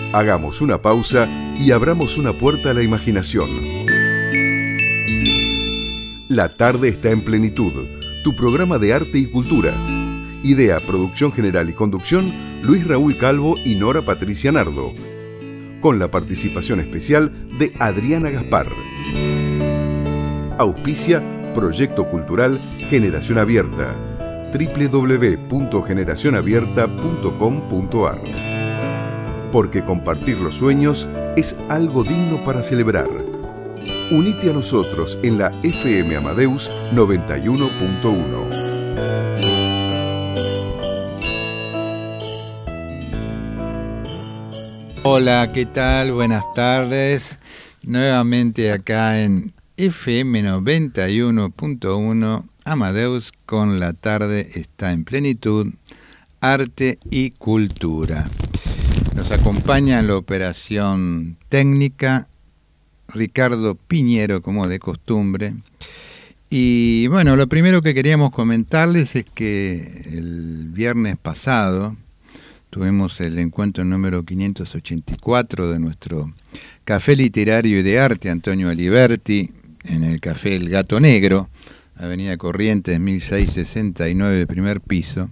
Hagamos una pausa y abramos una puerta a la imaginación. La tarde está en plenitud, tu programa de arte y cultura. Idea, producción general y conducción, Luis Raúl Calvo y Nora Patricia Nardo. Con la participación especial de Adriana Gaspar. Auspicia Proyecto Cultural Generación Abierta. www.generacionabierta.com.ar. Porque compartir los sueños es algo digno para celebrar. Unite a nosotros en la FM Amadeus 91.1. Hola, ¿qué tal? Buenas tardes. Nuevamente acá en FM 91.1, Amadeus con la tarde está en plenitud, arte y cultura. Nos acompaña en la operación técnica Ricardo Piñero, como de costumbre. Y bueno, lo primero que queríamos comentarles es que el viernes pasado tuvimos el encuentro número 584 de nuestro Café Literario y de Arte Antonio Aliberti en el Café El Gato Negro, Avenida Corrientes 1669, primer piso.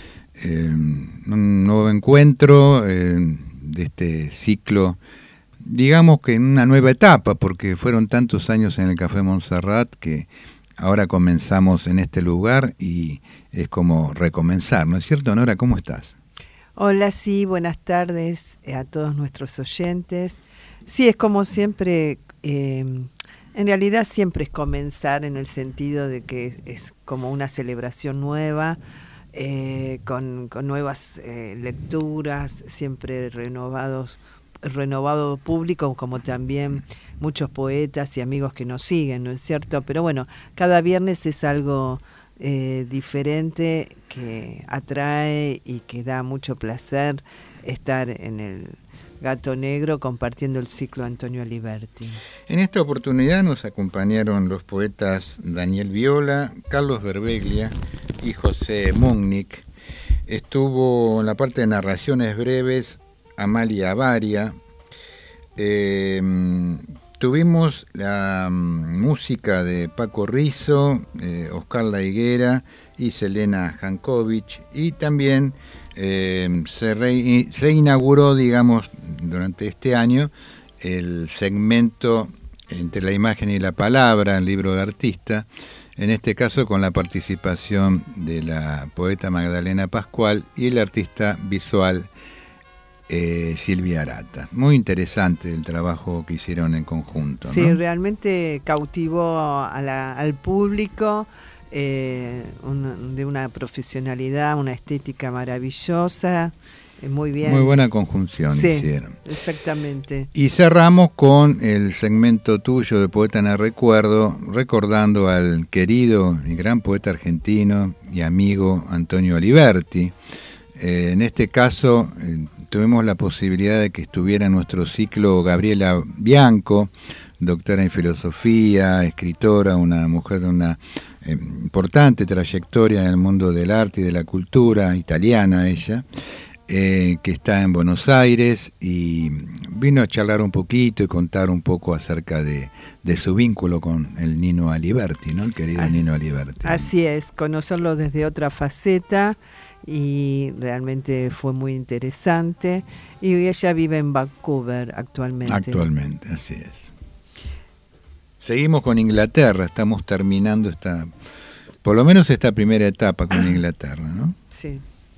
Un nuevo encuentro de este ciclo, digamos que en una nueva etapa, porque fueron tantos años en el Café Montserrat que ahora comenzamos en este lugar y es como recomenzar, ¿no es cierto, Nora? ¿Cómo estás? Hola, sí, buenas tardes a todos nuestros oyentes. Sí, es como siempre, en realidad siempre es comenzar en el sentido de que es como una celebración nueva, con nuevas lecturas, siempre renovado público, como también muchos poetas y amigos que nos siguen, ¿no es cierto? Pero bueno, cada viernes es algo diferente que atrae y que da mucho placer estar en el Gato Negro compartiendo el ciclo Antonio Aliberti. En esta oportunidad nos acompañaron los poetas Daniel Viola, Carlos Berbeglia y José Múnich. Estuvo en la parte de narraciones breves Amalia Avaria. Tuvimos la música de Paco Rizzo, Oscar La Higuera y Selena Jankovic, y también se inauguró, digamos, durante este año el segmento Entre la imagen y la palabra, el libro de artista, en este caso con la participación de la poeta Magdalena Pascual y el artista visual Silvia Arata. Muy interesante el trabajo que hicieron en conjunto, ¿no? Sí, realmente cautivó al público, de una profesionalidad, una estética maravillosa, muy bien. Muy buena conjunción hicieron. Exactamente. Y cerramos con el segmento tuyo de Poeta en el Recuerdo, recordando al querido y gran poeta argentino y amigo Antonio Aliberti. En este caso tuvimos la posibilidad de que estuviera en nuestro ciclo Gabriela Bianco, doctora en filosofía, escritora, una mujer de una importante trayectoria en el mundo del arte y de la cultura, italiana ella, que está en Buenos Aires y vino a charlar un poquito y contar un poco acerca de su vínculo con el Nino Aliberti, ¿no? El querido Nino Aliberti. Así es, conocerlo desde otra faceta, y realmente fue muy interesante, y ella vive en Vancouver actualmente. Actualmente, así es. Seguimos con Inglaterra, estamos terminando por lo menos esta primera etapa con Inglaterra, ¿no? Sí.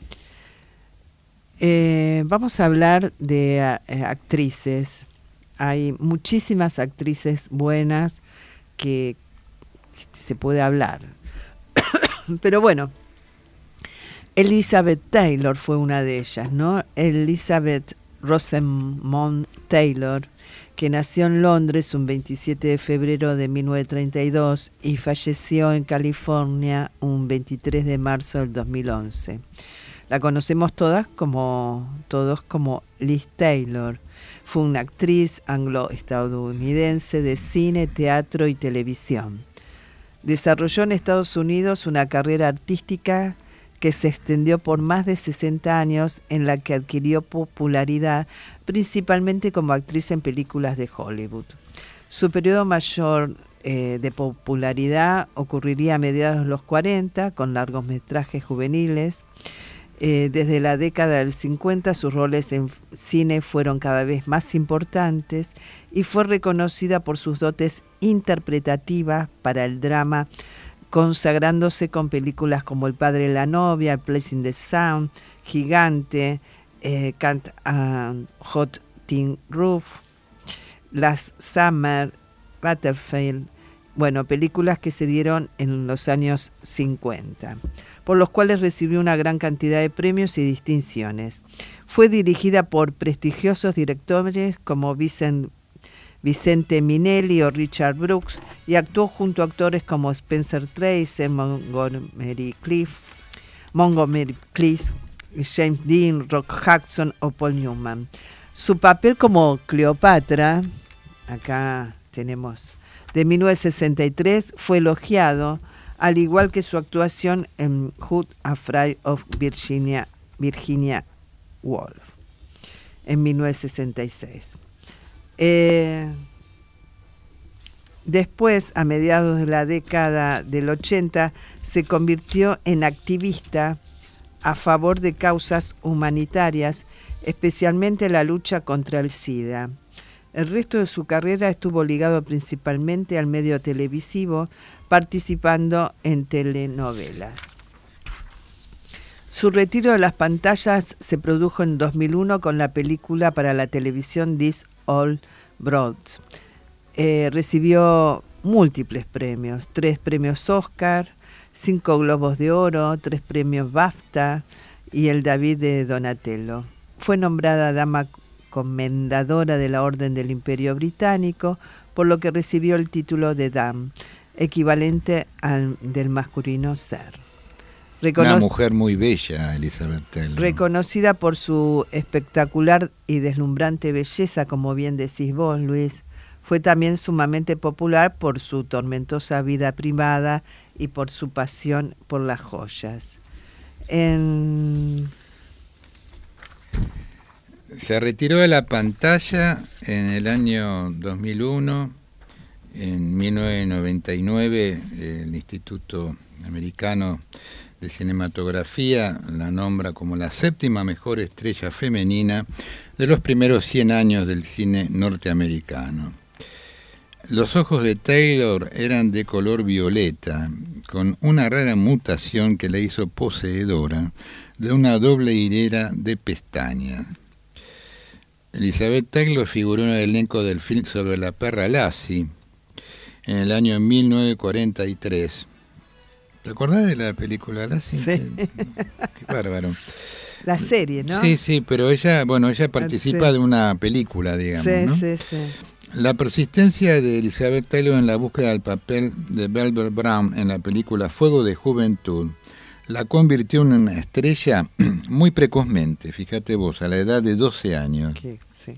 Vamos a hablar de actrices. Hay muchísimas actrices buenas que se puede hablar. Pero bueno, Elizabeth Taylor fue una de ellas, ¿no? Elizabeth Rosamond Taylor, que nació en Londres un 27 de febrero de 1932 y falleció en California un 23 de marzo del 2011. La conocemos todos como Liz Taylor. Fue una actriz anglo-estadounidense de cine, teatro y televisión. Desarrolló en Estados Unidos una carrera artística que se extendió por más de 60 años, en la que adquirió popularidad principalmente como actriz en películas de Hollywood. Su periodo mayor de popularidad ocurriría a mediados de los 40, con largometrajes juveniles. Desde la década del 50 sus roles en cine fueron cada vez más importantes y fue reconocida por sus dotes interpretativas para el drama, consagrándose con películas como El padre de la novia, Place in the Sun, Gigante, Can't Hot Tin Roof, Last Summer, Battlefield, bueno, películas que se dieron en los años 50, por los cuales recibió una gran cantidad de premios y distinciones. Fue dirigida por prestigiosos directores como Vicente Minnelli o Richard Brooks, y actuó junto a actores como Spencer Tracy, Montgomery Clift, James Dean, Rock Hudson o Paul Newman. Su papel como Cleopatra, acá tenemos, de 1963, fue elogiado, al igual que su actuación en Who's Afraid of Virginia Woolf, en 1966. Después, a mediados de la década del 80, se convirtió en activista a favor de causas humanitarias, especialmente la lucha contra el SIDA. El resto de su carrera estuvo ligado principalmente al medio televisivo, participando en telenovelas. Su retiro de las pantallas se produjo en 2001 con la película para la televisión This Old Broads. Recibió múltiples premios, 3 premios Oscar, 5 Globos de Oro, 3 premios BAFTA y el David de Donatello. Fue nombrada Dama Comendadora de la Orden del Imperio Británico, por lo que recibió el título de Dame, equivalente al del masculino ser. Una mujer muy bella, Elizabeth Taylor. Reconocida por su espectacular y deslumbrante belleza, como bien decís vos, Luis, fue también sumamente popular por su tormentosa vida privada y por su pasión por las joyas. Se retiró de la pantalla en el año 2001. En 1999, el Instituto Americano de Cinematografía la nombra como la 7ª mejor estrella femenina de los primeros 100 años del cine norteamericano. Los ojos de Taylor eran de color violeta, con una rara mutación que la hizo poseedora de una doble hilera de pestañas. Elizabeth Taylor figuró en el elenco del film sobre la perra Lassie en el año 1943. ¿Te acordás de la película Lassie? Sí. Qué bárbaro. La serie, ¿no? Sí, pero ella participa de una película, digamos, sí, ¿no? Sí. La persistencia de Elizabeth Taylor en la búsqueda del papel de Velvet Brown en la película Fuego de Juventud la convirtió en una estrella muy precozmente, fíjate vos, a la edad de 12 años. Sí.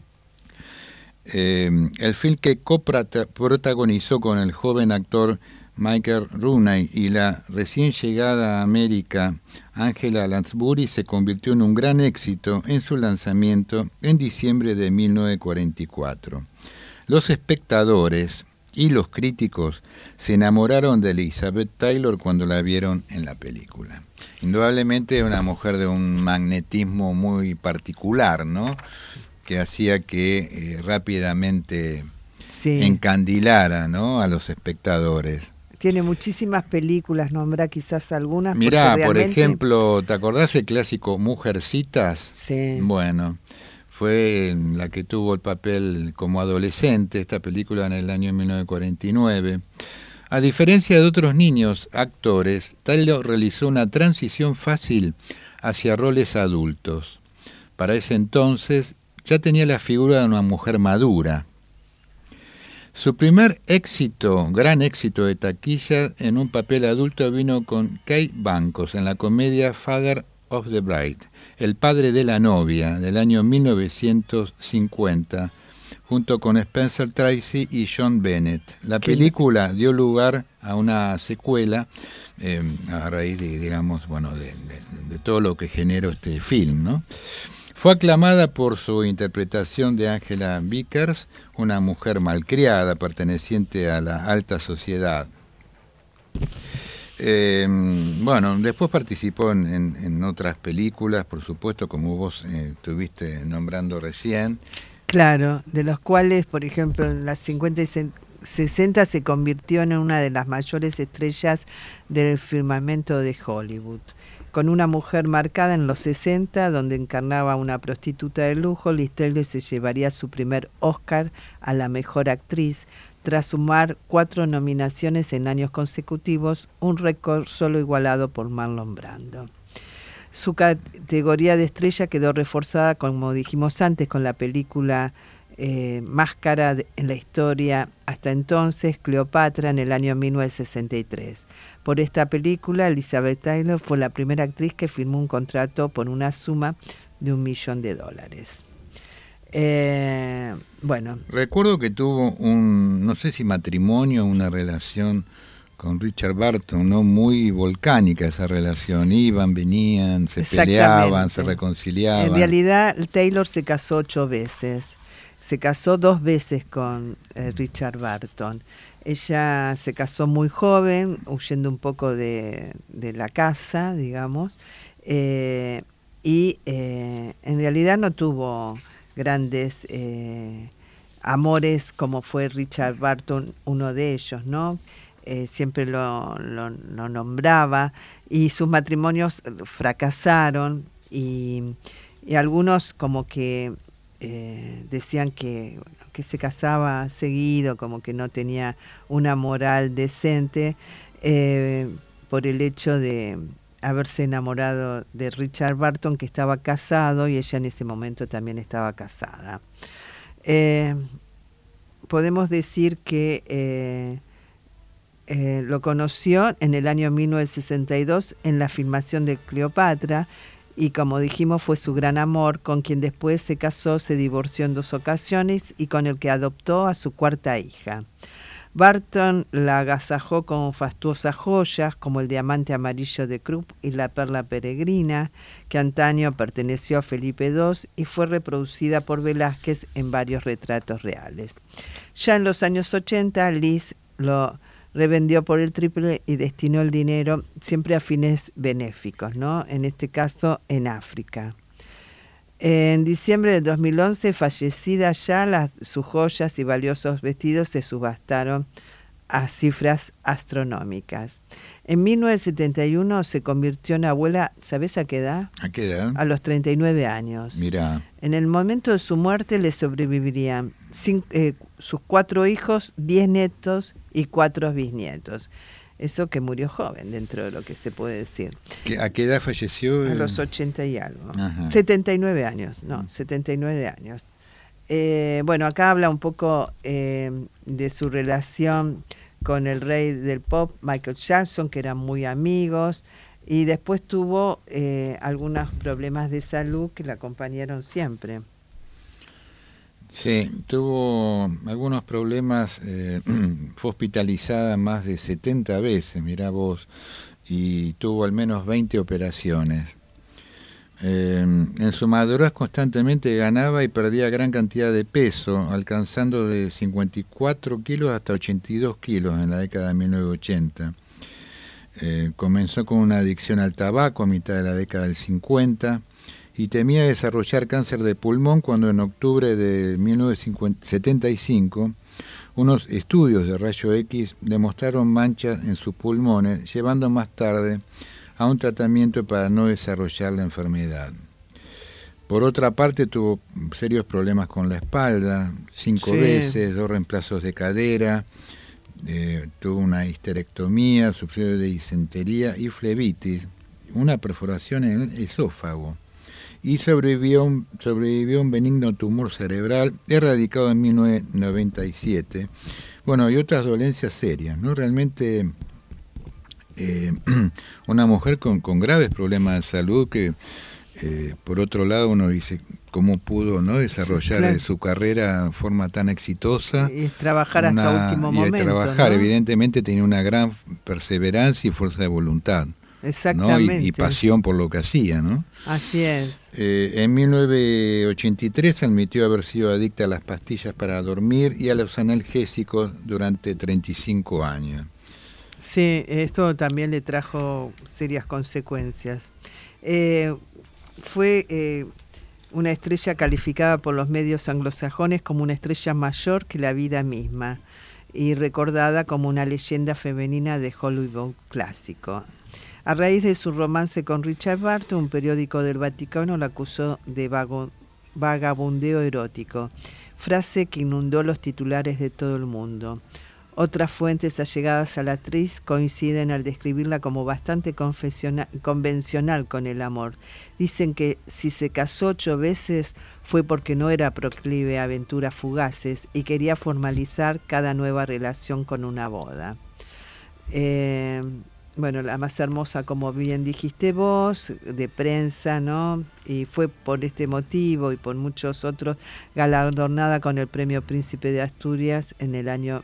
El film que coprotagonizó con el joven actor Michael Rooney y la recién llegada a América Angela Lansbury se convirtió en un gran éxito en su lanzamiento en diciembre de 1944. Los espectadores y los críticos se enamoraron de Elizabeth Taylor cuando la vieron en la película. Indudablemente una mujer de un magnetismo muy particular, ¿no? Que hacía que rápidamente encandilara, ¿no?, a los espectadores. Tiene muchísimas películas, nombra quizás algunas. Mirá, realmente... por ejemplo, ¿te acordás el clásico Mujercitas? Sí. Bueno, fue la que tuvo el papel como adolescente, esta película en el año 1949. A diferencia de otros niños actores, Taylor realizó una transición fácil hacia roles adultos. Para ese entonces ya tenía la figura de una mujer madura. Su primer éxito, gran éxito de taquilla en un papel adulto vino con Kate Bancos en la comedia Father of the Bride, El padre de la novia, del año 1950, junto con Spencer Tracy y John Bennett. La película dio lugar a una secuela a raíz de, digamos, bueno, de todo lo que generó este film, ¿no? Fue aclamada por su interpretación de Angela Vickers, una mujer malcriada perteneciente a la alta sociedad. Bueno, después participó en otras películas, por supuesto, como vos estuviste nombrando recién. Claro, de los cuales, por ejemplo, en las 50 y 60 se convirtió en una de las mayores estrellas del firmamento de Hollywood. Con Una mujer marcada en los 60, donde encarnaba a una prostituta de lujo, Liz Taylor se llevaría su primer Oscar a la mejor actriz, tras sumar 4 nominaciones en años consecutivos, un récord solo igualado por Marlon Brando. Su categoría de estrella quedó reforzada, como dijimos antes, con la película más cara en la historia hasta entonces, Cleopatra, en el año 1963. Por esta película, Elizabeth Taylor fue la primera actriz que firmó un contrato por una suma de $1 millón. Bueno. Recuerdo que tuvo no sé si matrimonio o una relación con Richard Burton, ¿no? Muy volcánica esa relación. Iban, venían, se peleaban, se reconciliaban. En realidad, Taylor se casó 8 veces. Se casó 2 veces con Richard Burton. Ella se casó muy joven, huyendo un poco de la casa, digamos, y en realidad no tuvo grandes amores como fue Richard Burton, uno de ellos, ¿no? Siempre lo nombraba, y sus matrimonios fracasaron, y algunos como que decían que se casaba seguido, como que no tenía una moral decente, por el hecho de haberse enamorado de Richard Burton, que estaba casado, y ella en ese momento también estaba casada. Podemos decir que lo conoció en el año 1962 en la filmación de Cleopatra, y como dijimos fue su gran amor, con quien después se casó, se divorció en 2 ocasiones y con el que adoptó a su 4ª hija. Burton la agasajó con fastuosas joyas como el diamante amarillo de Krupp y la perla peregrina, que antaño perteneció a Felipe II y fue reproducida por Velázquez en varios retratos reales. Ya en los años 80, Liz lo revendió por el triple y destinó el dinero siempre a fines benéficos, ¿no? En este caso en África. En diciembre de 2011, fallecida ya, sus joyas y valiosos vestidos se subastaron a cifras astronómicas. En 1971 se convirtió en abuela, ¿sabés a qué edad? ¿A qué edad? A los 39 años. Mirá. En el momento de su muerte le sobrevivirían sus 4 hijos, 10 nietos y 4 bisnietos. Eso que murió joven, dentro de lo que se puede decir. ¿A qué edad falleció? A los 80 y algo. Ajá. 79 años, no, 79 años. Bueno, acá habla un poco de su relación con el rey del pop, Michael Jackson, que eran muy amigos, y después tuvo algunos problemas de salud que la acompañaron siempre. Sí, tuvo algunos problemas, fue hospitalizada más de 70 veces, mirá vos, y tuvo al menos 20 operaciones. En su madurez constantemente ganaba y perdía gran cantidad de peso, alcanzando de 54 kilos hasta 82 kilos en la década de 1980. Comenzó con una adicción al tabaco a mitad de la década del 50 y temía desarrollar cáncer de pulmón cuando en octubre de 1975 unos estudios de rayo X demostraron manchas en sus pulmones, llevando más tarde a un tratamiento para no desarrollar la enfermedad. Por otra parte, tuvo serios problemas con la espalda, 5 veces, 2 reemplazos de cadera, tuvo una histerectomía, sufrió de disentería y flebitis, una perforación en el esófago, y sobrevivió un benigno tumor cerebral erradicado en 1997. Bueno, y otras dolencias serias, ¿no? Realmente una mujer con graves problemas de salud que, por otro lado, uno dice, cómo pudo, ¿no?, desarrollar, sí, claro, su carrera de forma tan exitosa. Y trabajar hasta último momento. Y trabajar, ¿no? Evidentemente tenía una gran perseverancia y fuerza de voluntad. Exactamente. ¿No? Y pasión por lo que hacía, ¿no? Así es. En 1983 admitió haber sido adicta a las pastillas para dormir y a los analgésicos durante 35 años. Sí, esto también le trajo serias consecuencias. Fue una estrella calificada por los medios anglosajones como una estrella mayor que la vida misma y recordada como una leyenda femenina de Hollywood clásico. A raíz de su romance con Richard Burton, un periódico del Vaticano la acusó de vagabundeo erótico, frase que inundó los titulares de todo el mundo. Otras fuentes allegadas a la actriz coinciden al describirla como bastante convencional con el amor. Dicen que si se casó 8 veces fue porque no era proclive a aventuras fugaces y quería formalizar cada nueva relación con una boda. Bueno, la más hermosa, como bien dijiste vos, de prensa, ¿no? Y fue por este motivo y por muchos otros galardonada con el Premio Príncipe de Asturias en el año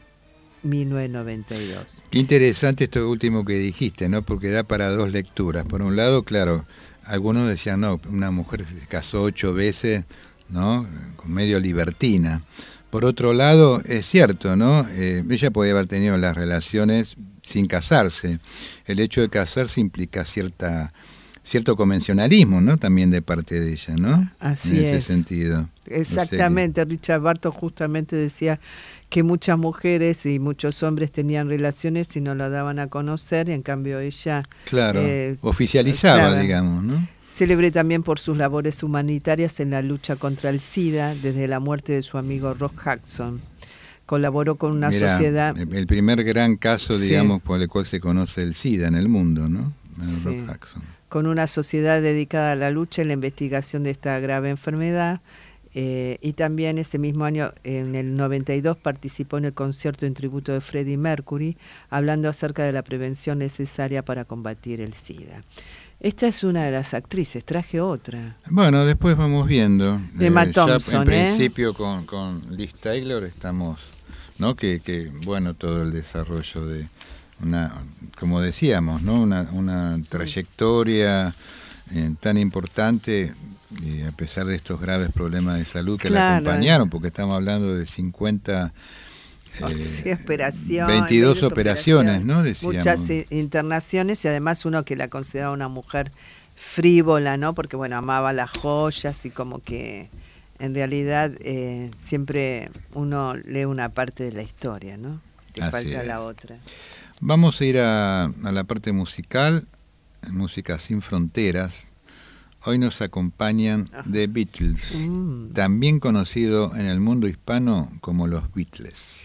1992. Qué interesante esto último que dijiste, ¿no? Porque da para dos lecturas. Por un lado, claro, algunos decían, no, una mujer se casó 8 veces, ¿no?, con medio libertina. Por otro lado, es cierto, ¿no? Ella podía haber tenido las relaciones sin casarse. El hecho de casarse implica cierto convencionalismo, ¿no?, también de parte de ella, ¿no? Así en es. ese sentido. Exactamente. No sé. Richard Burton justamente decía que muchas mujeres y muchos hombres tenían relaciones y no la daban a conocer, y en cambio ella... Claro, oficializaba, claro, digamos, ¿no? Célebre también por sus labores humanitarias en la lucha contra el SIDA desde la muerte de su amigo Rock Hudson. Colaboró con una sociedad... El primer gran caso, digamos, por el cual se conoce el SIDA en el mundo, ¿no? Sí. Rock Hudson. Con una sociedad dedicada a la lucha y la investigación de esta grave enfermedad. Y también ese mismo año, en el 92, participó en el concierto en tributo de Freddie Mercury, hablando acerca de la prevención necesaria para combatir el SIDA. Esta es una de las actrices, traje otra. Bueno, después vamos viendo. Emma Thompson, en principio con Liz Taylor estamos, ¿no? Que bueno, todo el desarrollo de una, como decíamos, ¿no?, una trayectoria tan importante, a pesar de estos graves problemas de salud que la acompañaron, porque estamos hablando de 50... sí, operaciones, 22 operaciones, ¿no? Decíamos. Muchas internaciones, y además uno que la consideraba una mujer frívola, ¿no? Porque, bueno, amaba las joyas y como que en realidad siempre uno lee una parte de la historia, ¿no? Te falta la otra. Vamos a ir a la parte musical, música sin fronteras. Hoy nos acompañan The Beatles, también conocido en el mundo hispano como los Beatles.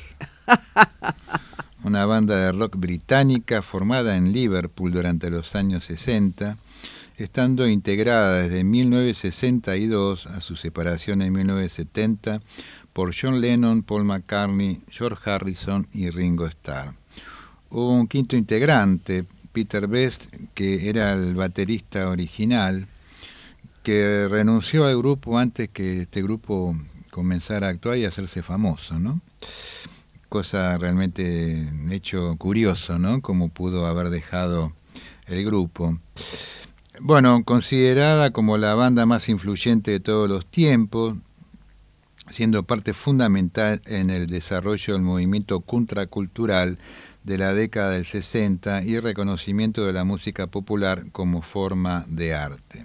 Una banda de rock británica formada en Liverpool durante los años 60, estando integrada desde 1962 a su separación en 1970 por John Lennon, Paul McCartney, George Harrison y Ringo Starr. Hubo un quinto integrante, Peter Best, que era el baterista original, que renunció al grupo antes que este grupo comenzara a actuar y a hacerse famoso, ¿no? Cosa realmente, hecho curioso, ¿no?, cómo pudo haber dejado el grupo. Bueno, considerada como la banda más influyente de todos los tiempos, siendo parte fundamental en el desarrollo del movimiento contracultural de la década del 60 y el reconocimiento de la música popular como forma de arte.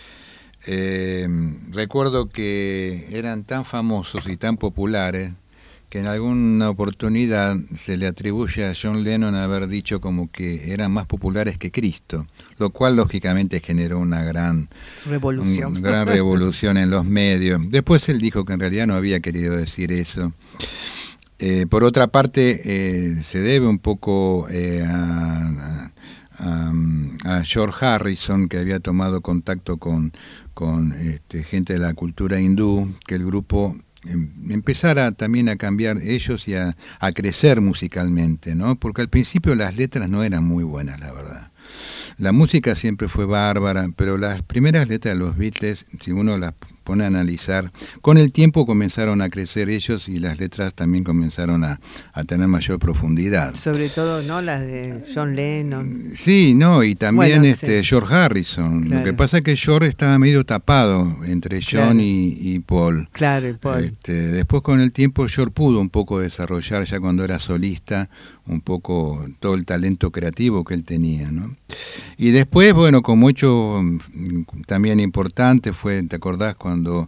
Recuerdo que eran tan famosos y tan populares que en alguna oportunidad se le atribuye a John Lennon haber dicho como que eran más populares que Cristo, lo cual lógicamente generó una gran revolución en los medios. Después él dijo que en realidad no había querido decir eso. Por otra parte, se debe un poco a George Harrison, que había tomado contacto con gente de la cultura hindú, que el grupo empezara también a cambiar ellos y a crecer musicalmente, ¿no? Porque al principio las letras no eran muy buenas, la verdad. La música siempre fue bárbara, pero las primeras letras de los Beatles, si uno las pone a analizar. Con el tiempo comenzaron a crecer ellos y las letras también comenzaron a tener mayor profundidad. Sobre todo, ¿no? Las de John Lennon. Sí, no, y también Bueno, sí. George Harrison. Claro. Lo que pasa es que George estaba medio tapado entre John Claro. y Paul. Claro, y Paul. Después con el tiempo George pudo un poco desarrollar, ya cuando era solista, un poco todo el talento creativo que él tenía, ¿no? Y después, bueno, como hecho también importante fue, ¿te acordás cuando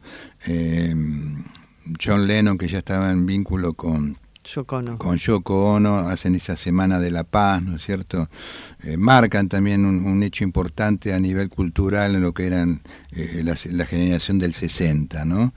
John Lennon, que ya estaba en vínculo con Yoko Ono, hacen esa Semana de la Paz, ¿no es cierto? Marcan también un hecho importante a nivel cultural en lo que eran la generación del 60, ¿no?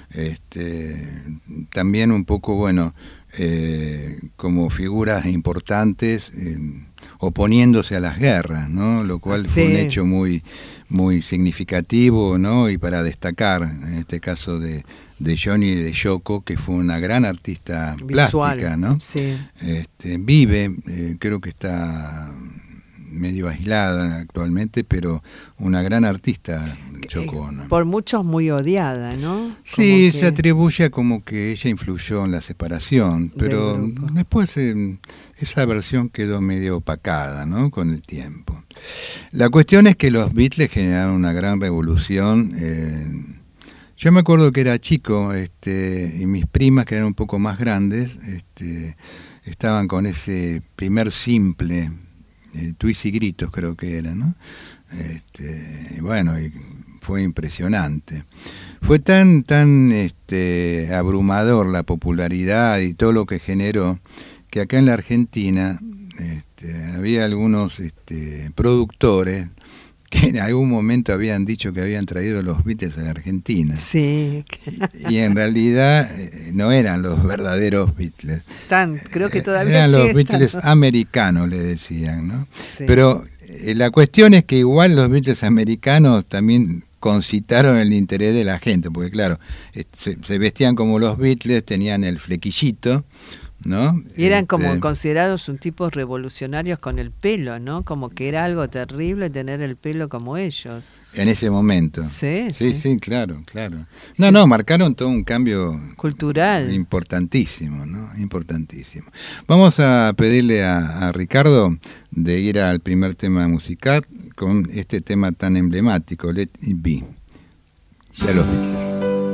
También un poco, bueno, como figuras importantes oponiéndose a las guerras, ¿no? Lo cual fue un hecho muy, muy significativo, ¿no? Y para destacar, en este caso de Johnny y de Yoko, que fue una gran artista visual, plástica, ¿no? Sí. Vive, creo que está medio aislada actualmente, pero una gran artista, Yoko Ono. Por muchos muy odiada, ¿no? Sí, se atribuye a como que ella influyó en la separación, pero después esa versión quedó medio opacada, ¿no? Con el tiempo. La cuestión es que los Beatles generaron una gran revolución. Yo me acuerdo que era chico, y mis primas, que eran un poco más grandes, estaban con ese primer simple, Twist y Gritos creo que era, ¿no? Bueno, y fue impresionante. Fue tan abrumador la popularidad y todo lo que generó, que acá en la Argentina había algunos productores que en algún momento habían dicho que habían traído los Beatles a la Argentina. Sí. Y en realidad no eran los verdaderos Beatles. Creo que todavía eran los Beatles americanos, le decían, ¿no? Sí. Pero la cuestión es que igual los Beatles americanos también concitaron el interés de la gente, porque claro, se vestían como los Beatles, tenían el flequillito, ¿no? Y eran como considerados un tipo revolucionarios con el pelo, ¿no? Como que era algo terrible tener el pelo como ellos. En ese momento. Sí, claro. No, marcaron todo un cambio cultural importantísimo, ¿no? Importantísimo. Vamos a pedirle a Ricardo de ir al primer tema musical con este tema tan emblemático, Let It Be, de los Beatles.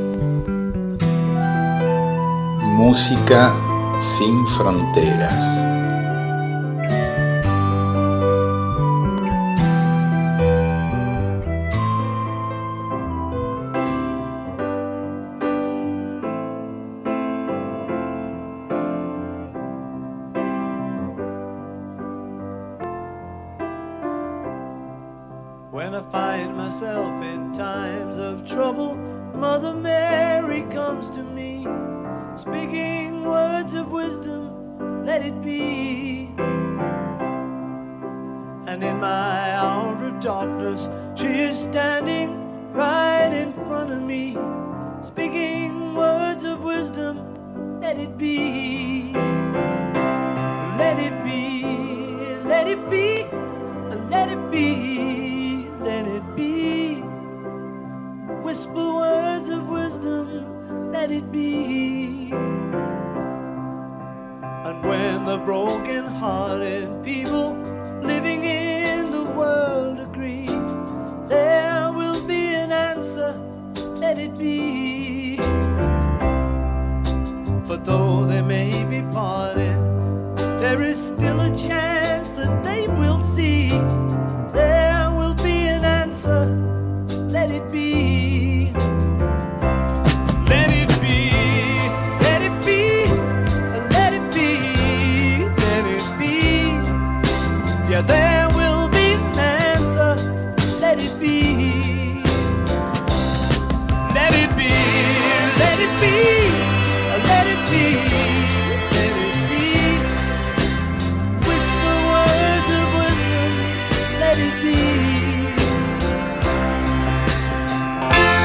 Música sin fronteras. When I find myself in times of trouble, Mother Mary comes to me, speaking words of wisdom, let it be. And in my hour of darkness, she is standing right in front of me, speaking words of wisdom, let it be. Let it be, let it be, let it be, let it be. Whisper words of wisdom, let it be. And when the broken-hearted people living in the world agree, there will be an answer, let it be. For though they may be parted, there is still a chance that they will see. There will be an answer, let it be. Let it be, let it be, let it be, let it be. Yeah, there will be an answer, let it be. Let it be, let it be, let it be, let it be. Whisper words of wisdom, let it be.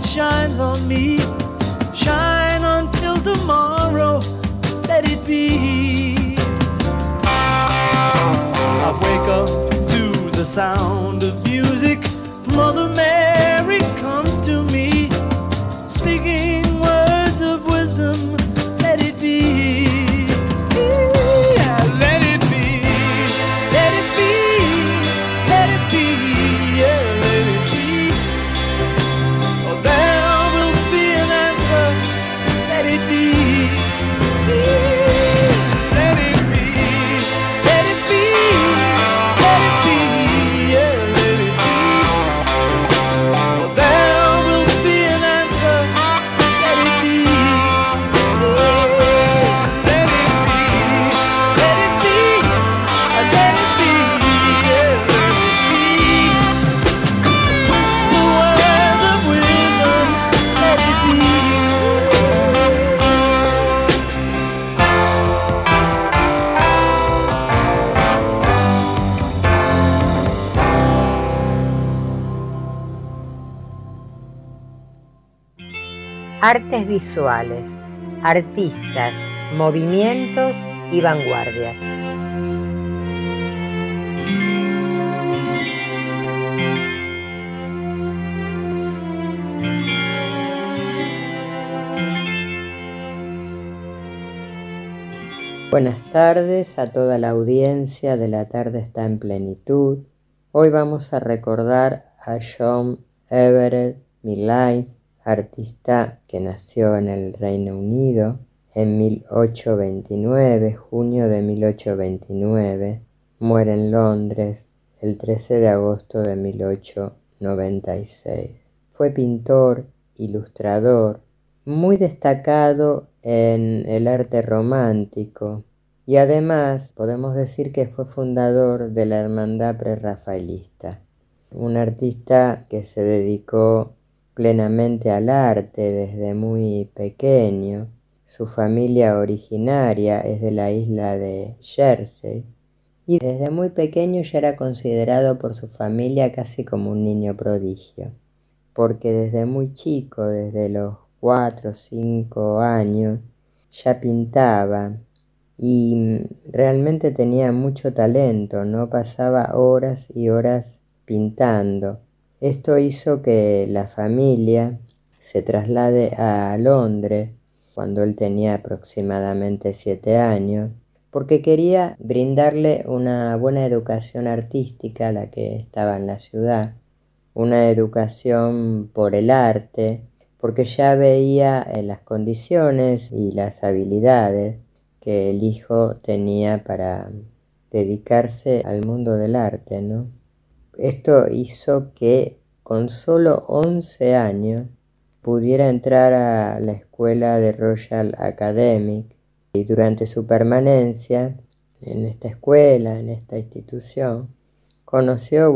shines on me. Shine until tomorrow, let it be. I wake up to the sound of music. Mother Mary comes to me, speaking words of wisdom, let it be. Yeah, let it be, let it be, let it be, yeah, let it be. Oh, there will be an answer, let it be. Let it be, let it be, let it be, yeah, let it be. Oh, there will be an answer, let it be. Let it be, let it be, let it be, yeah, let it be. Whisper words of wisdom, let it be. Artes visuales, artistas, movimientos y vanguardias. Buenas tardes a toda la audiencia de La Tarde Está en Plenitud. Hoy vamos a recordar a John Everett Millais, artista que nació en el Reino Unido en 1829, junio de 1829, muere en Londres el 13 de agosto de 1896. Fue pintor, ilustrador, muy destacado en el arte romántico y además podemos decir que fue fundador de la Hermandad Prerrafaelista, un artista que se dedicó plenamente al arte desde muy pequeño. Su familia originaria es de la isla de Jersey y desde muy pequeño ya era considerado por su familia casi como un niño prodigio, porque desde muy chico, desde los 4 o 5 años, ya pintaba y realmente tenía mucho talento, ¿no? Pasaba horas y horas pintando. Esto hizo que la familia se traslade a Londres cuando él tenía aproximadamente 7 años, porque quería brindarle una buena educación artística a la que estaba en la ciudad, una educación por el arte, porque ya veía las condiciones y las habilidades que el hijo tenía para dedicarse al mundo del arte, ¿no? Esto hizo que con solo 11 años pudiera entrar a la escuela de Royal Academy y durante su permanencia en esta escuela, en esta institución, conoció,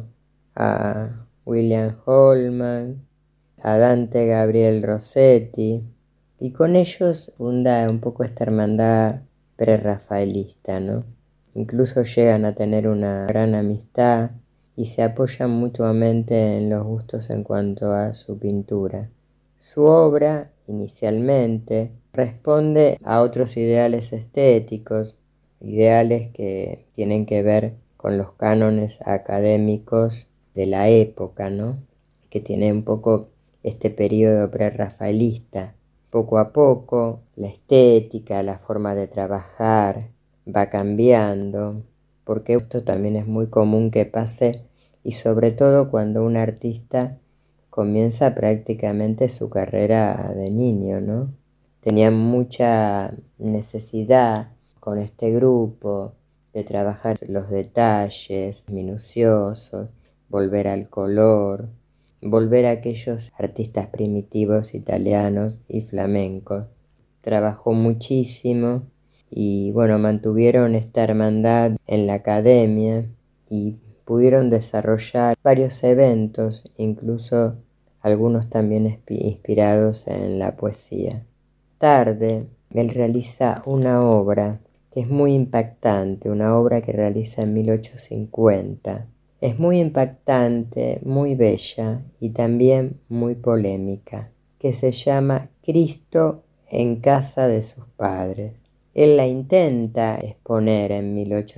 a William Holman, a Dante Gabriel Rossetti y con ellos funda un poco esta hermandad prerrafaelista, ¿no? Incluso llegan a tener una gran amistad y se apoyan mutuamente en los gustos en cuanto a su pintura. Su obra, inicialmente, responde a otros ideales estéticos, ideales que tienen que ver con los cánones académicos de la época, ¿no? Que tiene un poco este periodo prerrafaelista. Poco a poco, la estética, la forma de trabajar va cambiando, porque esto también es muy común que pase y sobre todo cuando un artista comienza prácticamente su carrera de niño, ¿no? Tenía mucha necesidad con este grupo de trabajar los detalles minuciosos, volver al color, volver a aquellos artistas primitivos italianos y flamencos. Trabajó muchísimo y mantuvieron esta hermandad en la academia y pudieron desarrollar varios eventos, incluso algunos también inspirados en la poesía. Tarde, él realiza una obra que es muy impactante, una obra que realiza en 1850, Es muy impactante, muy bella y también muy polémica, que se llama Cristo en casa de sus padres. Él la intenta exponer en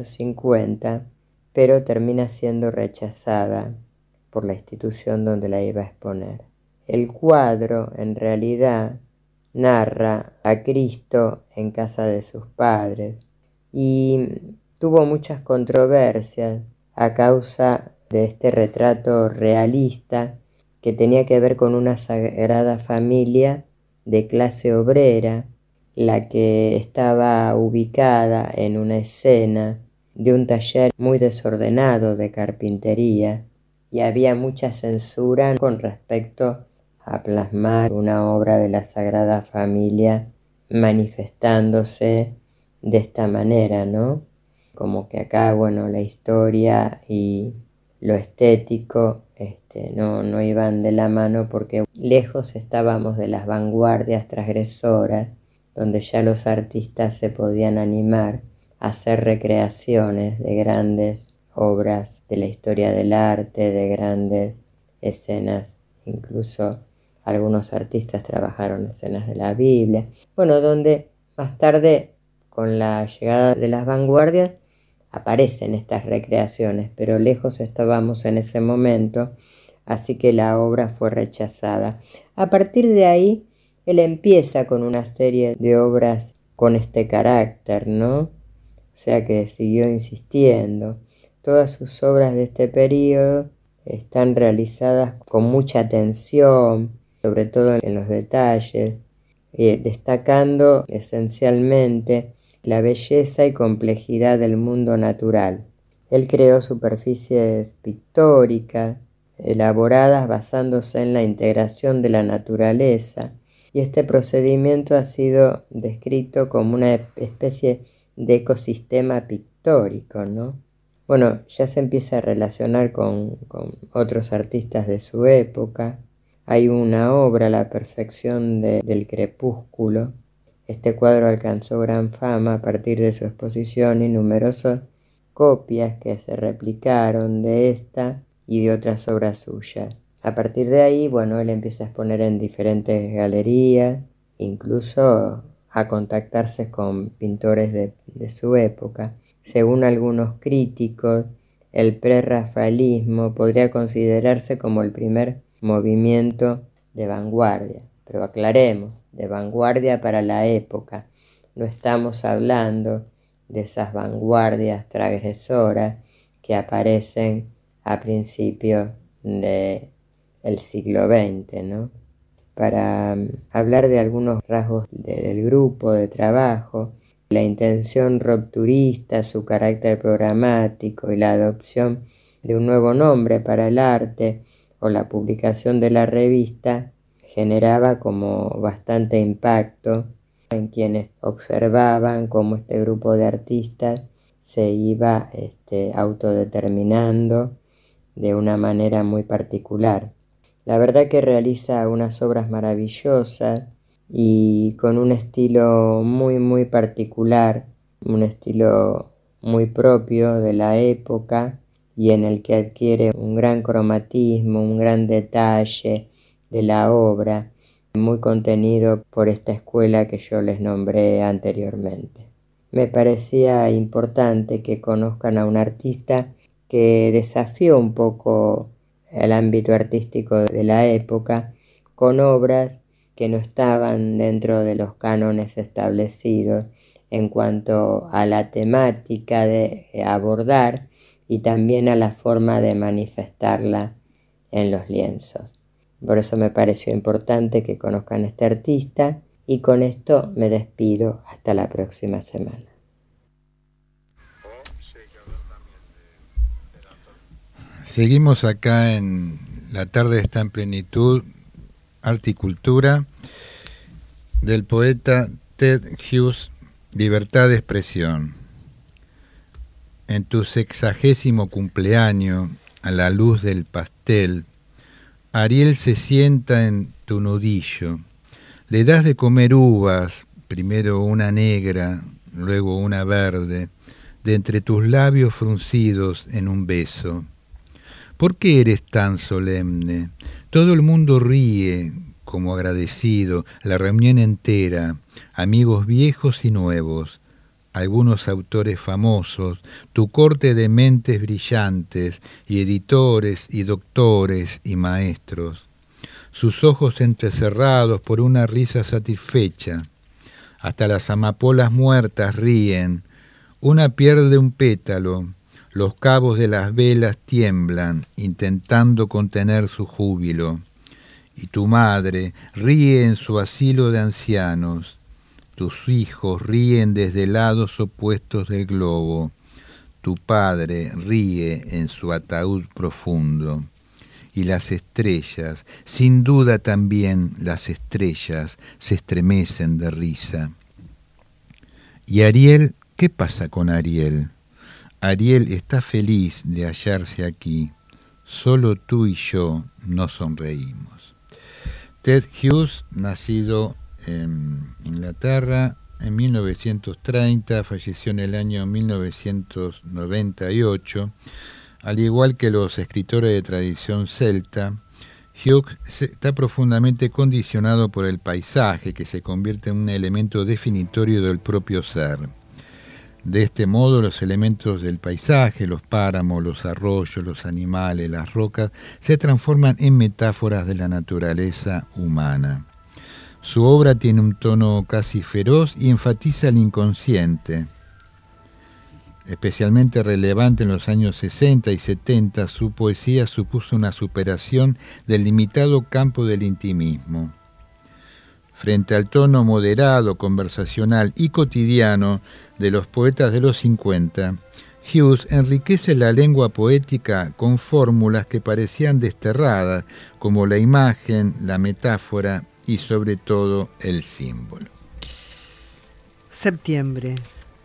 1850, pero termina siendo rechazada por la institución donde la iba a exponer. El cuadro, en realidad, narra a Cristo en casa de sus padres y tuvo muchas controversias a causa de este retrato realista que tenía que ver con una sagrada familia de clase obrera, la que estaba ubicada en una escena de un taller muy desordenado de carpintería, y había mucha censura con respecto a plasmar una obra de la Sagrada Familia manifestándose de esta manera, ¿no? Como que acá, bueno, la historia y lo estético no iban de la mano, porque lejos estábamos de las vanguardias transgresoras, donde ya los artistas se podían animar a hacer recreaciones de grandes obras de la historia del arte, de grandes escenas. Incluso algunos artistas trabajaron escenas de la Biblia. Bueno, donde más tarde, con la llegada de las vanguardias, aparecen estas recreaciones, pero lejos estábamos en ese momento, así que la obra fue rechazada. A partir de ahí, él empieza con una serie de obras con este carácter, ¿no? O sea que siguió insistiendo. Todas sus obras de este periodo están realizadas con mucha atención, sobre todo en los detalles, destacando esencialmente la belleza y complejidad del mundo natural. Él creó superficies pictóricas, elaboradas basándose en la integración de la naturaleza, y este procedimiento ha sido descrito como una especie de ecosistema pictórico, ¿no? Bueno, ya se empieza a relacionar con otros artistas de su época. Hay una obra, La perfección del crepúsculo. Este cuadro alcanzó gran fama a partir de su exposición y numerosas copias que se replicaron de esta y de otras obras suyas. A partir de ahí, bueno, él empieza a exponer en diferentes galerías, incluso a contactarse con pintores de su época. Según algunos críticos, el prerrafaelismo podría considerarse como el primer movimiento de vanguardia. Pero aclaremos, de vanguardia para la época. No estamos hablando de esas vanguardias transgresoras que aparecen a principios del siglo XX, ¿no? Para hablar de algunos rasgos del grupo de trabajo, la intención rupturista, su carácter programático y la adopción de un nuevo nombre para el arte o la publicación de la revista generaba como bastante impacto en quienes observaban cómo este grupo de artistas se iba autodeterminando de una manera muy particular. La verdad que realiza unas obras maravillosas y con un estilo muy muy particular, un estilo muy propio de la época, y en el que adquiere un gran cromatismo, un gran detalle de la obra, muy contenido por esta escuela que yo les nombré anteriormente. Me parecía importante que conozcan a un artista que desafió un poco el ámbito artístico de la época con obras que no estaban dentro de los cánones establecidos en cuanto a la temática de abordar y también a la forma de manifestarla en los lienzos. Por eso me pareció importante que conozcan a este artista, y con esto me despido hasta la próxima semana. Seguimos acá en La tarde está en plenitud, arte y cultura, del poeta Ted Hughes, Libertad de expresión. En tu 60º cumpleaños, a la luz del pastel, Ariel se sienta en tu nudillo. Le das de comer uvas, primero una negra, luego una verde, de entre tus labios fruncidos en un beso. ¿Por qué eres tan solemne? Todo el mundo ríe, como agradecido, la reunión entera, amigos viejos y nuevos, algunos autores famosos, tu corte de mentes brillantes, y editores y doctores y maestros, sus ojos entrecerrados por una risa satisfecha. Hasta las amapolas muertas ríen, una pierde un pétalo, los cabos de las velas tiemblan, intentando contener su júbilo. Y tu madre ríe en su asilo de ancianos. Tus hijos ríen desde lados opuestos del globo. Tu padre ríe en su ataúd profundo. Y las estrellas, sin duda también las estrellas, se estremecen de risa. ¿Y Ariel? ¿Qué pasa con Ariel? Ariel está feliz de hallarse aquí. Solo tú y yo no sonreímos. Ted Hughes, nacido en Inglaterra en 1930, falleció en el año 1998. Al igual que los escritores de tradición celta, Hughes está profundamente condicionado por el paisaje, que se convierte en un elemento definitorio del propio ser. De este modo, los elementos del paisaje, los páramos, los arroyos, los animales, las rocas, se transforman en metáforas de la naturaleza humana. Su obra tiene un tono casi feroz y enfatiza el inconsciente. Especialmente relevante en los años 60 y 70, su poesía supuso una superación del limitado campo del intimismo. Frente al tono moderado, conversacional y cotidiano de los poetas de los 50, Hughes enriquece la lengua poética con fórmulas que parecían desterradas, como la imagen, la metáfora y sobre todo el símbolo. Septiembre.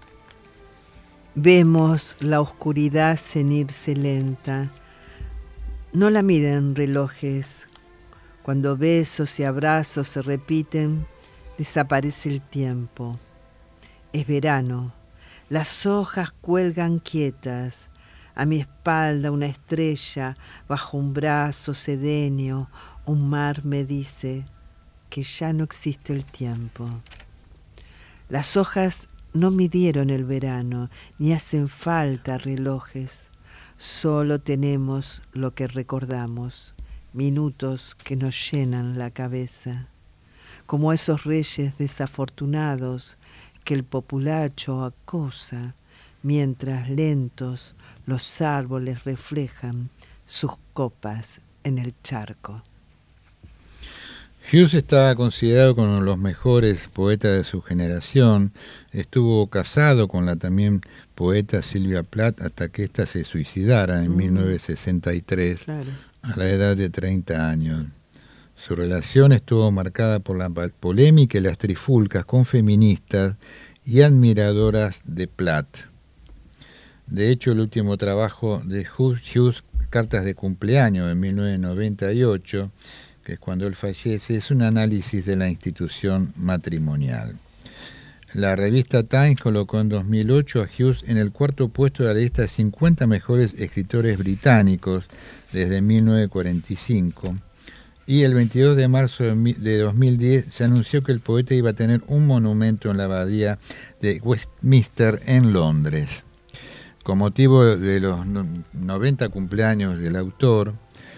Vemos la oscuridad cenirse lenta. No la miden relojes. Cuando besos y abrazos se repiten, desaparece el tiempo. Es verano. Las hojas cuelgan quietas. A mi espalda una estrella, bajo un brazo sedenio, un mar me dice que ya no existe el tiempo. Las hojas no midieron el verano, ni hacen falta relojes. Solo tenemos lo que recordamos, minutos que nos llenan la cabeza, como esos reyes desafortunados que el populacho acosa, mientras lentos los árboles reflejan sus copas en el charco. Hughes está considerado como uno de los mejores poetas de su generación. Estuvo casado con la también poeta Sylvia Plath hasta que ésta se suicidara en 1963, claro, a la edad de 30 años. Su relación estuvo marcada por la polémica y las trifulcas con feministas y admiradoras de Plath. De hecho, el último trabajo de Hughes, Cartas de cumpleaños, en 1998, que es cuando él fallece, es un análisis de la institución matrimonial. La revista Times colocó en 2008 a Hughes en el cuarto puesto de la lista de 50 mejores escritores británicos desde 1945, y el 22 de marzo de 2010 se anunció que el poeta iba a tener un monumento en la abadía de Westminster en Londres. Con motivo de los 90 cumpleaños del autor,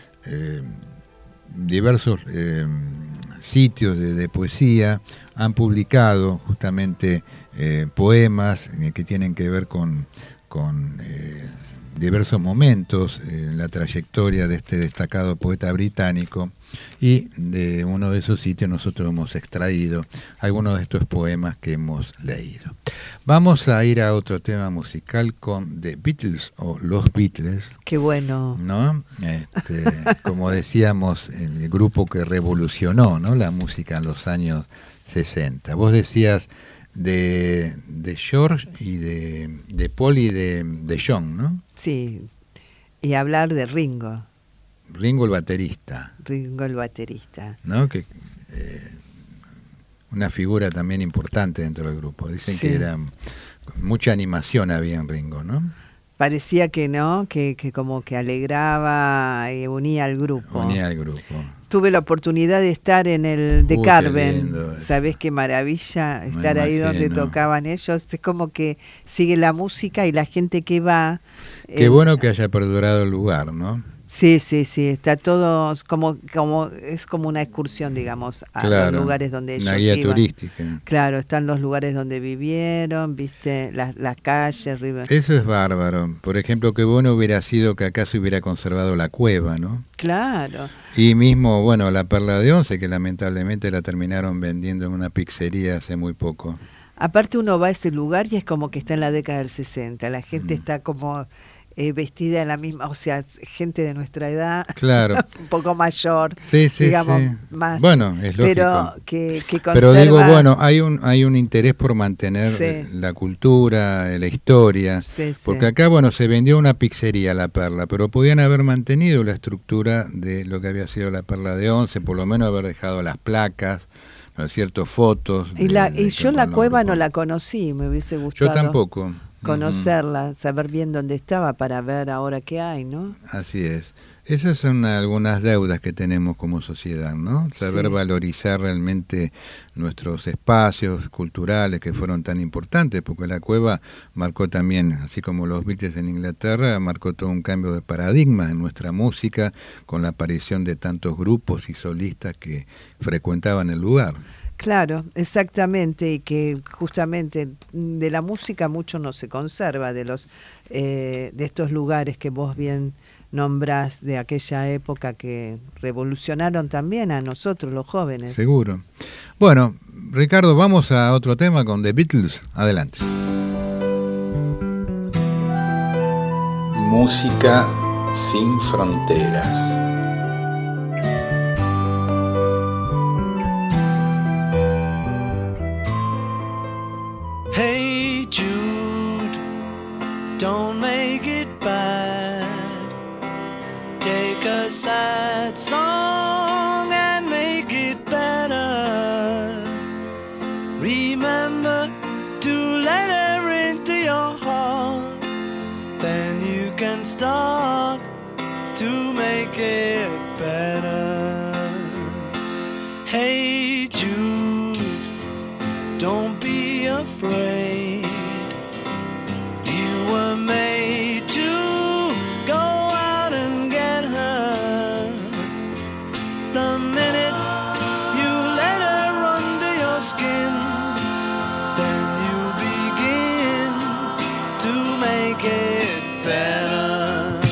diversos sitios de poesía han publicado justamente poemas que tienen que ver con diversos momentos en la trayectoria de este destacado poeta británico, y de uno de esos sitios nosotros hemos extraído algunos de estos poemas que hemos leído. Vamos a ir a otro tema musical con The Beatles o Los Beatles. ¡Qué bueno! ¿No? Como decíamos, el grupo que revolucionó, ¿no?, la música en los años 60. Vos decías de George y de Paul y de John, ¿no? Sí, y hablar de Ringo. Ringo el baterista. Ringo el baterista. ¿No? Que una figura también importante dentro del grupo. Dicen que era mucha animación había en Ringo, ¿no? parecía que no, que como que alegraba y unía al grupo. Unía al grupo. Tuve la oportunidad de estar en el de Qué Carmen. lindo eso. ¿Sabés qué maravilla estar Me ahí donde imagino. tocaban ellos? Es como que sigue la música y la gente que va. Qué bueno que haya perdurado el lugar, ¿no? Sí, está todo es como una excursión, digamos, a Claro, los lugares donde ellos una guía iban. turística. Claro, están los lugares donde vivieron, viste, las calles, Eso es bárbaro. Por ejemplo, qué bueno hubiera sido que acá se hubiera conservado la cueva, ¿no? Claro. Y mismo, bueno, la Perla de Once, que lamentablemente la terminaron vendiendo en una pizzería hace muy poco. Aparte uno va a ese lugar y es como que está en la década del 60, la gente está como vestida en la misma, o sea, gente de nuestra edad, Claro. un poco mayor, Sí, digamos, sí. más. Bueno, es lógico. Pero que conserva. Pero digo, bueno, hay un interés por mantener Sí. la cultura, la historia, Sí. porque acá, bueno, se vendió una pizzería, La Perla, pero podían haber mantenido la estructura de lo que había sido la Perla de Once, por lo menos haber dejado las placas, ¿no es cierto?, fotos. Y yo con la los cueva no grupos. la conocí, me hubiese gustado Yo tampoco. conocerla, saber bien dónde estaba para ver ahora qué hay, ¿no? Así es. Esas son algunas deudas que tenemos como sociedad, ¿no? Saber Sí. valorizar realmente nuestros espacios culturales que fueron tan importantes, porque la cueva marcó también, así como los Beatles en Inglaterra, marcó todo un cambio de paradigma en nuestra música con la aparición de tantos grupos y solistas que frecuentaban el lugar. Claro, exactamente, y que justamente de la música mucho no se conserva, de estos lugares que vos bien nombrás de aquella época que revolucionaron también a nosotros los jóvenes. Seguro. Bueno, Ricardo, vamos a otro tema con The Beatles. Adelante. Música sin fronteras. Hey Jude, don't make it bad. Take a sad song and make it better. Remember to let her into your heart. Then you can start to make it better. Hey Jude, don't be afraid. You were made to go out and get her. The minute you let her under your skin, then you begin to make it better.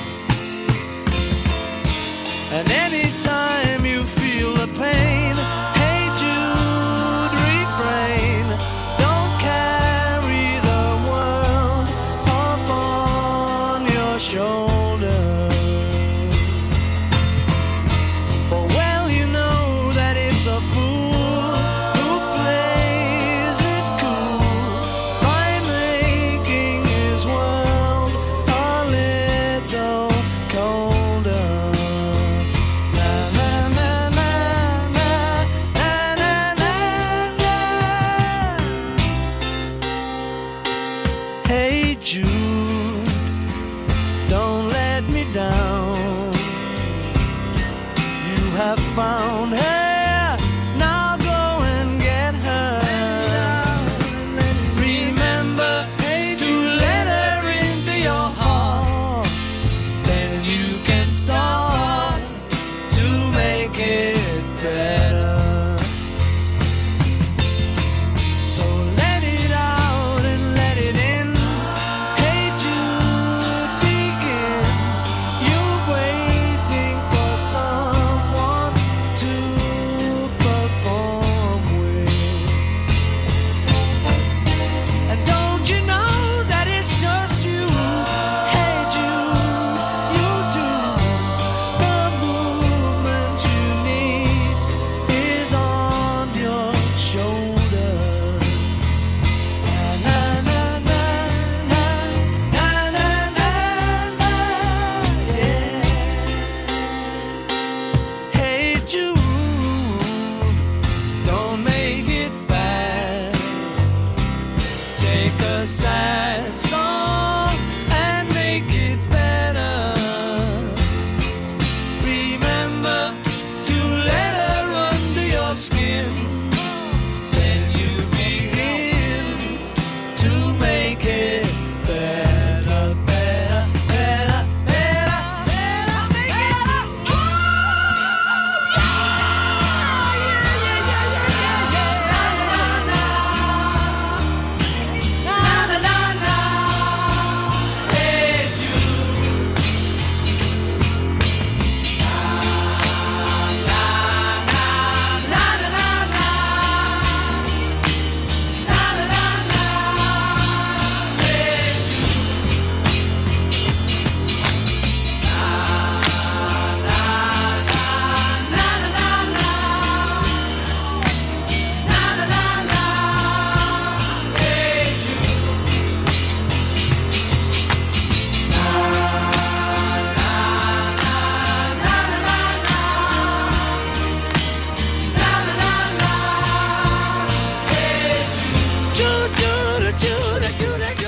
And anytime you feel the pain, hey Jude, refrain. Don't carry the world upon your shoulder. For well you know that it's a fool who plays it cool by making his world a little colder. Na na na na na na na na na. Hey Jude, don't let me down. You have found her, now go and get her. Remember to let her into your heart. Then you can start to make it better. So let it out and let it in. Hey Jude, begin. You're waiting for someone to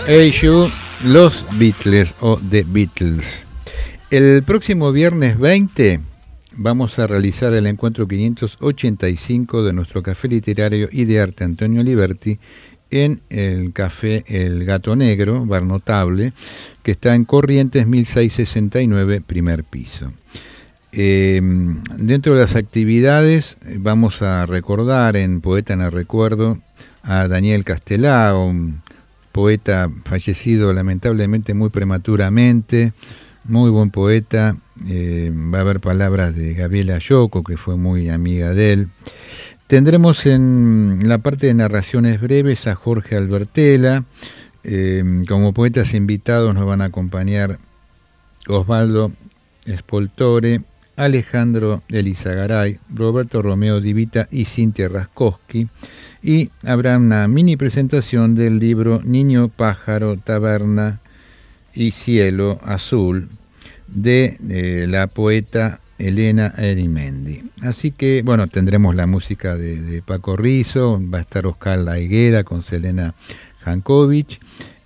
Hey You, los Beatles o The Beatles. El próximo viernes 20 vamos a realizar el encuentro 585 de nuestro Café Literario y de Arte Antonio Liberti en el Café El Gato Negro, bar notable, que está en Corrientes 1669, primer piso. Dentro de las actividades vamos a recordar en Poeta en el Recuerdo a Daniel Castelao, un poeta fallecido lamentablemente muy prematuramente, muy buen poeta. Va a haber palabras de Gabriela Yocco, que fue muy amiga de él. Tendremos en la parte de narraciones breves a Jorge Albertela. Como poetas invitados nos van a acompañar Osvaldo Spoltore, Alejandro Elizagaray, Roberto Romeo Divita y Cintia Raskowski. Y habrá una mini presentación del libro Niño, Pájaro, Taberna y Cielo Azul de la poeta Elena Erimendi. Así que, bueno, tendremos la música de Paco Rizzo, va a estar Oscar La Higuera con Selena Jankovic.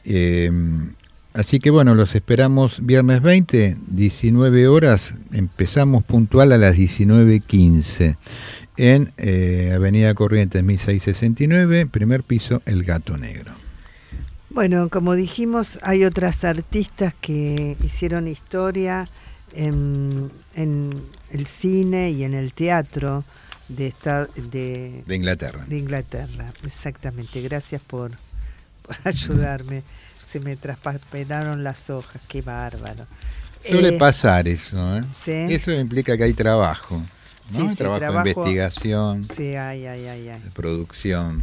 Así que, bueno, los esperamos viernes 20, 19 horas, empezamos puntual a las 19:15 en Avenida Corrientes 1669, primer piso, El Gato Negro. Bueno, como dijimos, hay otras artistas que hicieron historia en el cine y en el teatro de Inglaterra. De Inglaterra, exactamente. Gracias por ayudarme. Se me traspapelaron las hojas, qué bárbaro. Suele pasar eso, ¿eh? ¿Sí? Eso implica que hay trabajo, ¿no? Sí, trabajo de investigación, sí, hay. de producción.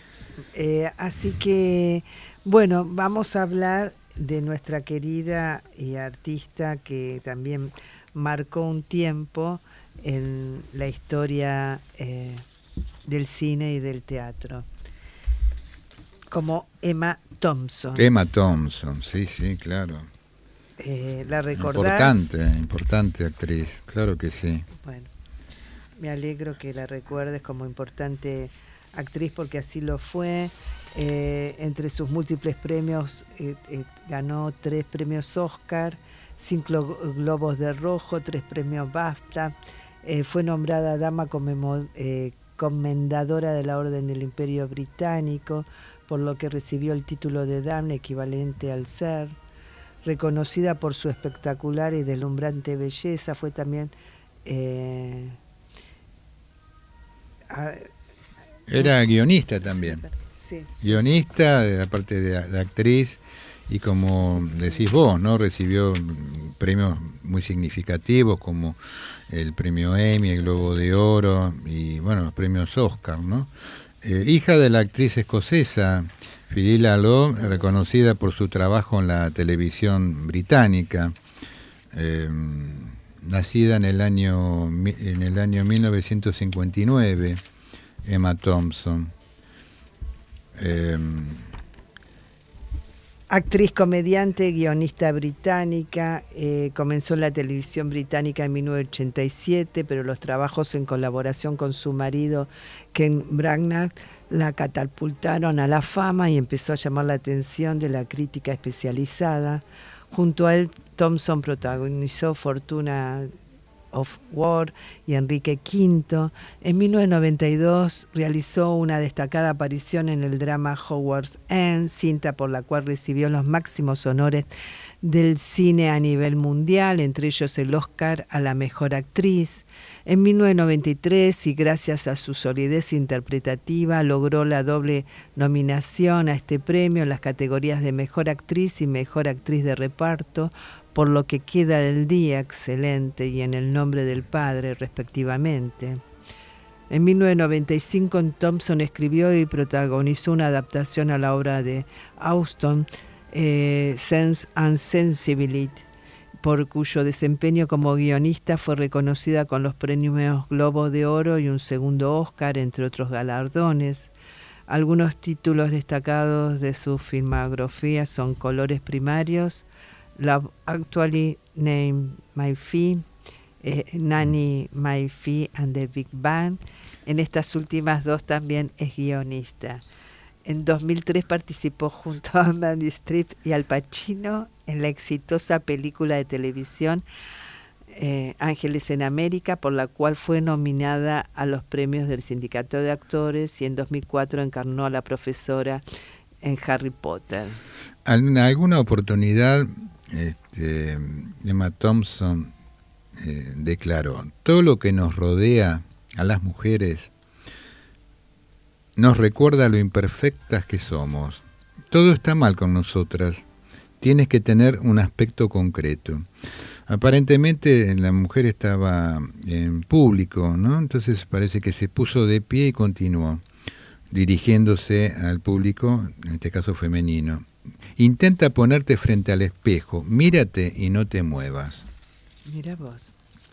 Así que, bueno, vamos a hablar de nuestra querida y artista que también marcó un tiempo en la historia del cine y del teatro, como Emma Thompson. Emma Thompson, sí, claro. ¿La recordás? Importante actriz, claro que sí. Bueno, me alegro que la recuerdes como importante actriz porque así lo fue. Entre sus múltiples premios ganó 3 premios Oscar, 5 Globos de Rojo, 3 premios BAFTA. Fue nombrada Dama Comendadora de la Orden del Imperio Británico, por lo que recibió el título de Dame, equivalente al ser. Reconocida por su espectacular y deslumbrante belleza, fue también... Era guionista también. Sí, guionista, de la parte de actriz, y como decís vos, ¿no? Recibió premios muy significativos como el premio Emmy, el Globo de Oro y, bueno, los premios Oscar, ¿no? Hija de la actriz escocesa Phyllida Lo, reconocida por su trabajo en la televisión británica, nacida en el año 1959, Emma Thompson. Actriz, comediante, guionista británica, comenzó en la televisión británica en 1987, pero los trabajos en colaboración con su marido Ken Branagh la catapultaron a la fama y empezó a llamar la atención de la crítica especializada. Junto a él, Thompson protagonizó Fortuna of War y Enrique V. En 1992 realizó una destacada aparición en el drama Howard's End, cinta por la cual recibió los máximos honores del cine a nivel mundial, entre ellos el Oscar a la mejor actriz. En 1993, y gracias a su solidez interpretativa, logró la doble nominación a este premio en las categorías de mejor actriz y mejor actriz de reparto, por lo que queda el día excelente y en el nombre del padre, respectivamente. En 1995, Thompson escribió y protagonizó una adaptación a la obra de Austen, Sense and Sensibility, por cuyo desempeño como guionista fue reconocida con los premios Globo de Oro y un segundo Oscar, entre otros galardones. Algunos títulos destacados de su filmografía son Colores Primarios, Love Actually, Name My Fee, Nanny My Fee and the Big Bang. En estas últimas dos también es guionista. En 2003 participó junto a Meryl Streep y Al Pacino en la exitosa película de televisión Ángeles en América, por la cual fue nominada a los premios del Sindicato de Actores, y en 2004 encarnó a la profesora en Harry Potter. En alguna oportunidad Emma Thompson declaró: todo lo que nos rodea a las mujeres nos recuerda lo imperfectas que somos. Todo está mal con nosotras. Tienes que tener un aspecto concreto. Aparentemente la mujer estaba en público, ¿no? Entonces parece que se puso de pie y continuó dirigiéndose al público, en este caso femenino. Intenta ponerte frente al espejo, mírate y no te muevas. Mira vos.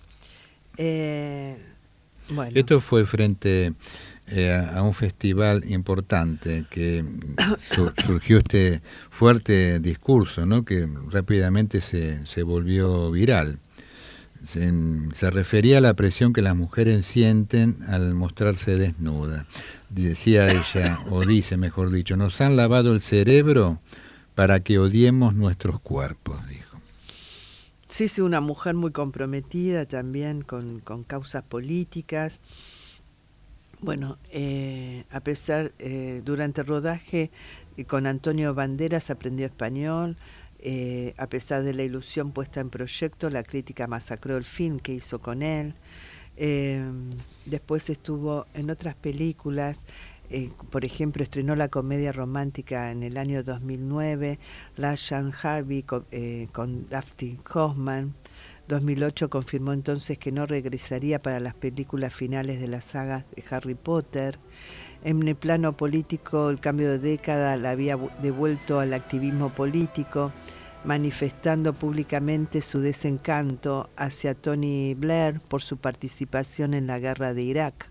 Bueno. Esto fue frente a un festival importante que surgió este fuerte discurso, ¿no? Que rápidamente se volvió viral. Se refería a la presión que las mujeres sienten al mostrarse desnudas. Decía ella, o dice mejor dicho, nos han lavado el cerebro para que odiemos nuestros cuerpos, dijo. Sí, es una mujer muy comprometida también con causas políticas. Bueno, a pesar, durante el rodaje con Antonio Banderas aprendió español. A pesar de la ilusión puesta en proyecto, la crítica masacró el film que hizo con él. Después estuvo en otras películas, por ejemplo, estrenó la comedia romántica en el año 2009, Lash and Harvey con Dustin Hoffman. 2008 confirmó entonces que no regresaría para las películas finales de la saga de Harry Potter. En el plano político, el cambio de década la había devuelto al activismo político, manifestando públicamente su desencanto hacia Tony Blair por su participación en la guerra de Irak.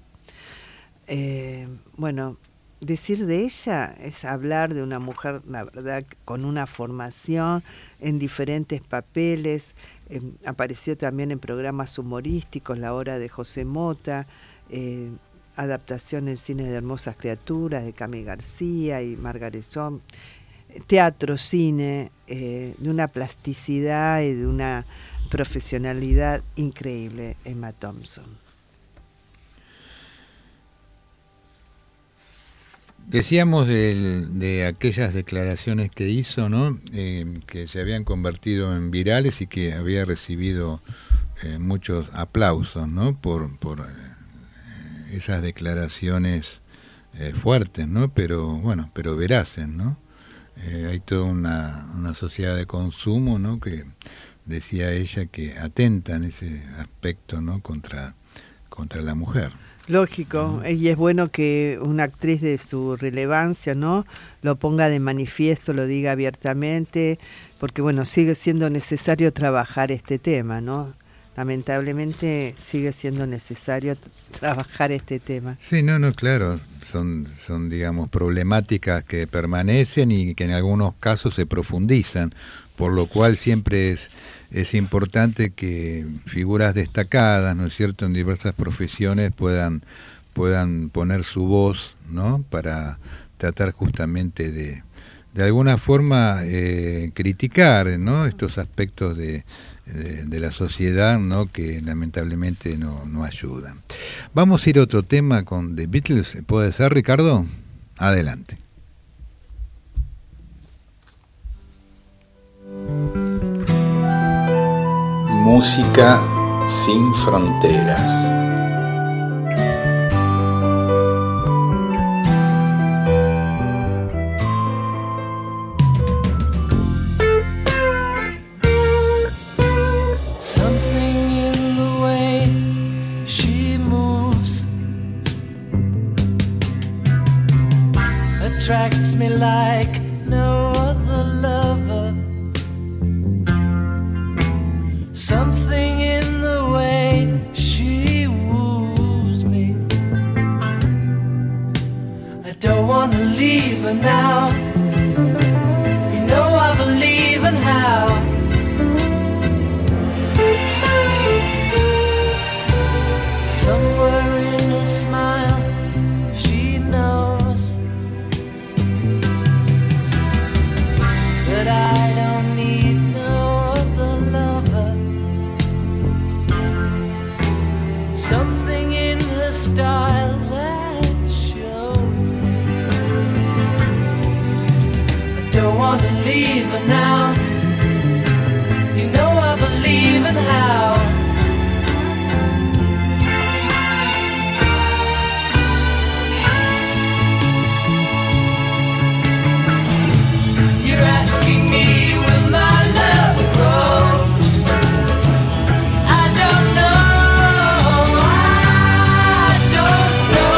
Bueno, decir de ella es hablar de una mujer, la verdad, con una formación en diferentes papeles. Apareció también en programas humorísticos, La Hora de José Mota, adaptación en cine de Hermosas Criaturas de Cami García y Margaret Som, teatro, cine, de una plasticidad y de una profesionalidad increíble, Emma Thompson. Decíamos de aquellas declaraciones que hizo, ¿no? Que se habían convertido en virales y que había recibido muchos aplausos, ¿no? Por esas declaraciones fuertes, ¿no? Pero bueno, pero veraces, ¿no? Hay toda una sociedad de consumo, ¿no? Que decía ella que atenta en ese aspecto, ¿no? contra la mujer. Lógico, y es bueno que una actriz de su relevancia, ¿no?, lo ponga de manifiesto, lo diga abiertamente, porque bueno, sigue siendo necesario trabajar este tema, ¿no? Lamentablemente sigue siendo necesario trabajar este tema. Sí, no, claro, son digamos problemáticas que permanecen y que en algunos casos se profundizan, por lo cual siempre es importante que figuras destacadas, ¿no es cierto?, en diversas profesiones puedan poner su voz, ¿no?, para tratar justamente de alguna forma criticar, ¿no?, estos aspectos de la sociedad, ¿no?, que lamentablemente no ayudan. Vamos a ir a otro tema con The Beatles, ¿puede ser, Ricardo? Adelante. Música sin fronteras. Attracts me like no other lover. Something in the way she woos me. I don't wanna leave her now. You know I believe in how. Somewhere in her smile, she knows believe it now. You know I believe in how. You're asking me will my love grow? I don't know, I don't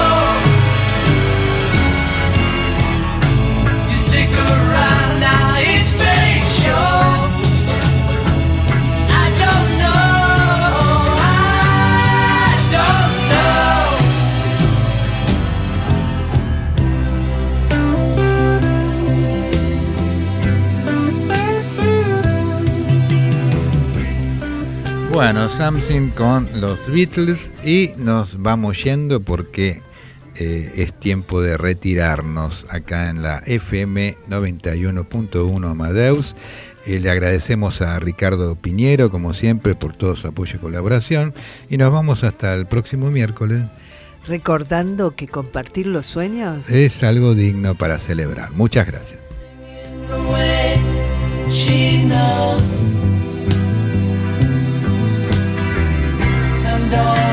know. You stick around now, it may show. I don't know, I don't know. Bueno, Something con los Beatles y nos vamos yendo porque es tiempo de retirarnos acá en la FM 91.1 Amadeus. Le agradecemos a Ricardo Piñero, como siempre, por todo su apoyo y colaboración y nos vamos hasta el próximo miércoles. Recordando que compartir los sueños Es algo digno para celebrar. Muchas gracias. The way she knows, and all